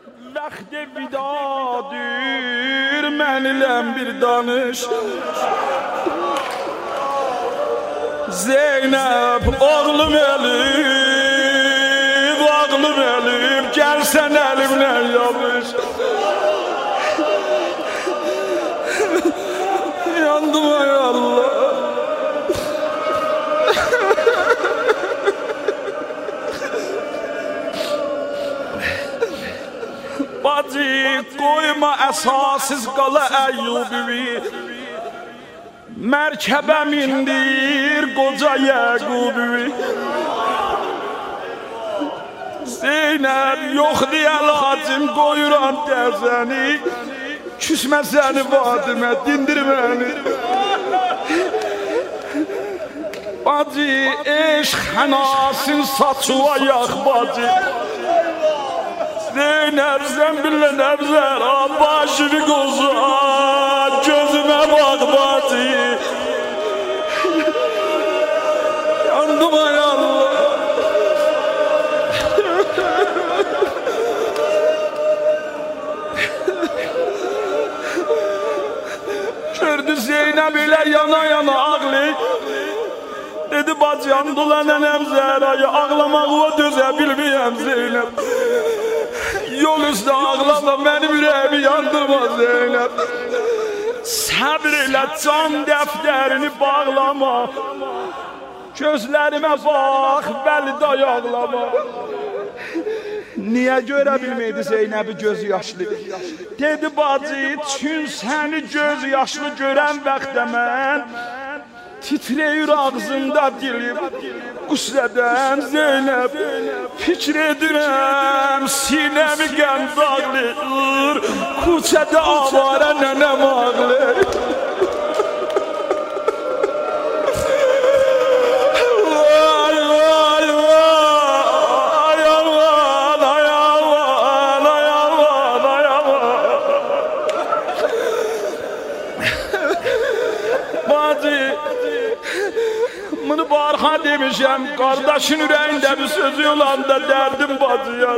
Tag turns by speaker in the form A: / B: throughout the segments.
A: Vaxt vidadır, mənlə bir danış. Zeynep, oğlum elim, gelsen elimle yapış. Yandım ay Allah. Bacı koyma əsasız qala Əyyubi. Mərkəbə mindir qoca Yəqubi. Zeynep yox deyə lazım qoyuram dərzəni. Küsmə səni vadimə, dindir məni. Bacı eşq xənasın saçıva yax bacı. Zeynep zəmbillə nəbzər, başını qozar, gözümə bak bacı. Yandım ay Allah. Gördü Zeynep ilə yana yana ağlayır. Dedi bacı yandıla nənəm Zəhrayı, ağlamağa dözə bilməyəm Zeynep. Yol üstə ağlama, mənim ürəyimi yandırma Zeynep. Səbr elə can dəftərini bağlama. Gözlərimə bax, bəli dayaqlama. Niyə görə bilməydi Zeynəbi göz yaşlı? Dedi bacı, çün səni göz yaşlı görən vaxtda mən titreyir ağzımda dilim qüslədən Zeynep. Fikir edirəm, sinəmi qənd ağlayır, kuçədə avara nənəm ağlayır. Barha demişəm, qardaşın ürəyində bir sözü olanda dərdim bacıya.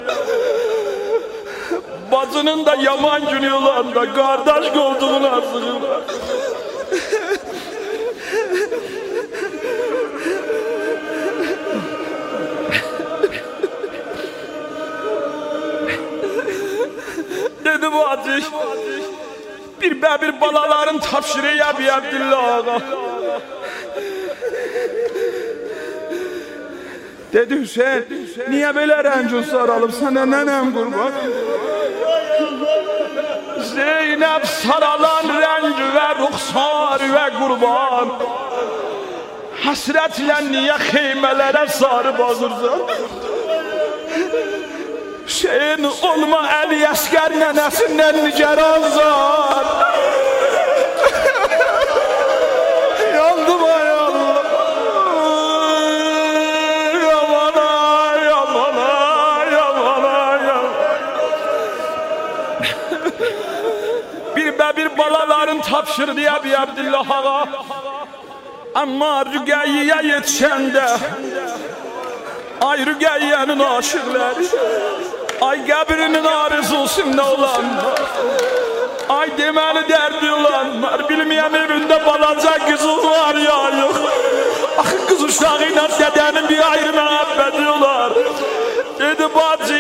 A: Bacının da yaman günü olanda qardaş qolduğuna sığırlar. Dedi bacı, bir bəbir balaların tapşırıya bir Abdillah ağa. Dedi Hüseyin, niyə belə rəncun saralıb, sənə nənəm qurban? Zeynep saralan rəng və ruxsar və qurban. Həsrətlə niyə xeymələrə sarıb azırsan? Hüseyin olma Əli Əsgər nənəsindən nigaran zar. Yandım ay Allah. Bir balaların tapşırdı ya bir Abdillah ağa. Ama Rüqeyyiyə yetişəndə ay Rüqeyyənin aşıqları, ay qəbrinin arzusunda olanlar, ay deməli dərdi olanlar, bilməyəm evində balaca qızı var ya yox. Axı qız uşağı ilə dədənin bir ayrı məhəbbəti olar. Dedi bacı,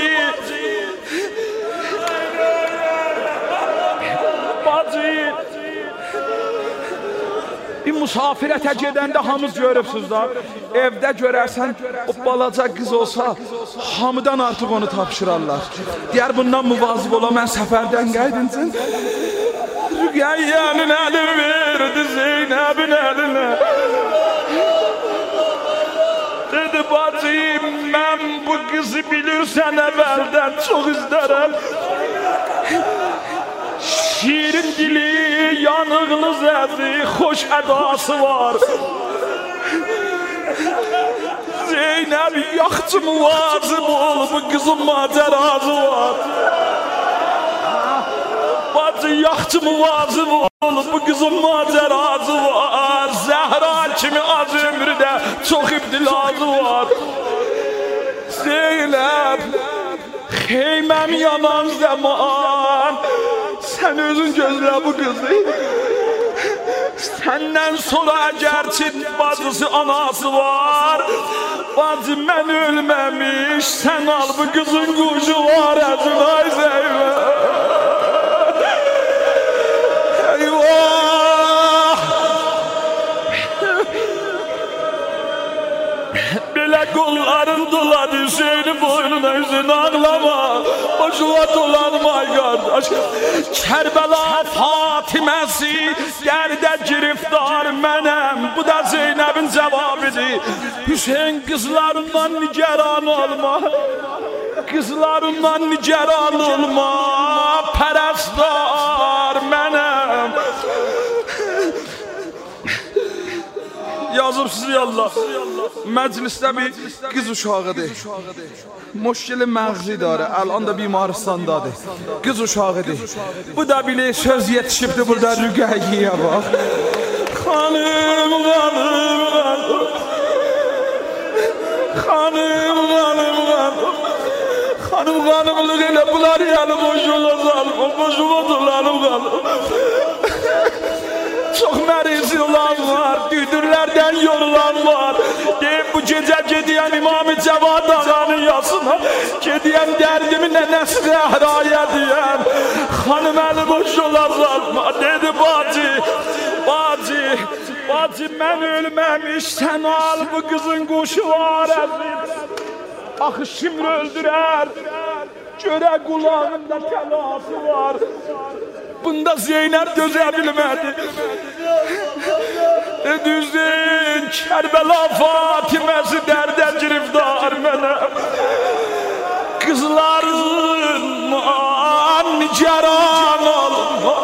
A: bir musafirətə gedəndə hamız görübsüz da, evdə görərsən o balaca qız olsa hamıdan artıq onu tapşırarlar. Deyər bundan müvazib ola, mən səfərdən qaydıncın. Rüqeyyənin əli verdi Zeynəbin əlinə. Dedi bacı, mən bu qızı bilirsən əvvəldən çox istərəm. Şirin dili, yanıqlı zəzi, xoş ədası var. Zeynep yaxçı muvazım ol, bu qızın macərazı var. Bacı yaxçı muvazım ol, bu qızın macərazı var. Zəhra kimi az ömrüdə çox ibtilazı var. Zeynep Xeyməm yanan zaman sen özün gözlə bu kızı. Senden sonra gerçi bacısı anası var. Bacı ben ölmemiş, sen al bu kızın kuşu var. Ay Zeynep. Eyvah. Bile kolların dolar Hüseyin'in boynuna Hüseyin ağlama. Boşuna dolanma kardeş. Kerbela Fatimesi derde giriftar menem. Bu da Zeynep'in cevabıdır. Hüseyin kızlarından nigeran olma. Kızlarından nigeran olma. Perestlar menem. Yazıb sizi Allah. Məclisdə bir qız uşağıdır. Müşkili məğzi idarə. Əlan da bimarıstandadır. Qız uşağıdır. Bu da bile söz yetişibdir burada Rüqəyyiyə bax. Xanım, xanım, xanım. Xanım, xanım, xanım. Xanım, xanımlıq elə bunlar yanı boşuna salım. Boşuna dolanım xanım. Çok merizi olan var, düdürlerden yorulan var. Deyim bu gece gediyen İmam-ı Cevad Ağa'nın yasına. Gediyen derdimi nenesi Zehra'ya diyen. Hanım eli boş olarlar. Dedi bacı, bacı, bacı ben ölmemiş. Sen al bu kızın kuşu var. Axı şimdi öldürer. Göre kulağında telası var. Bunda Zeynep dözə bilmədi. Düzdün Kerbela Fatiməsi dərdə giriftar mənə. Kızlarından nigeran olma.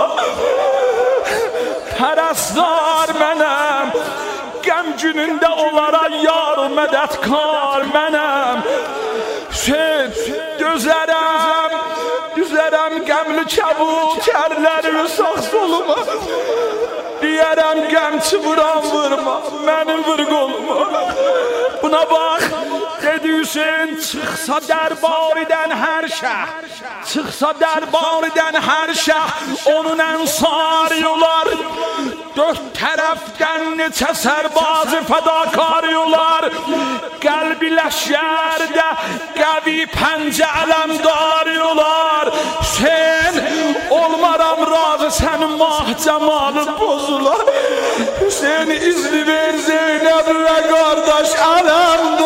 A: Pərəstar mənəm. Qəm günündə onlara yar mədədkar mənəm. Hüseyin dözərəm. Düzərəm qəmli kəbut kərlərimi sağ soluma. Deyərəm qəmçi vuran vurma, mənim vur qoluma. Buna bax, dedi Hüseyin, çıxsa dərbaridən hər şəh. Çıxsa dərbaridən hər şəh, onun ənsar yolar. Dörd tərəfdən neçə sərbazı fədakar yolar. Qəlbi ləşərdə qəvi pəncə ələmdar yolar. Hüseyin, olmaram razı sənin mah cəmalı bozular. Hüseyin izni ver Zeynep və qardaş ələmdar.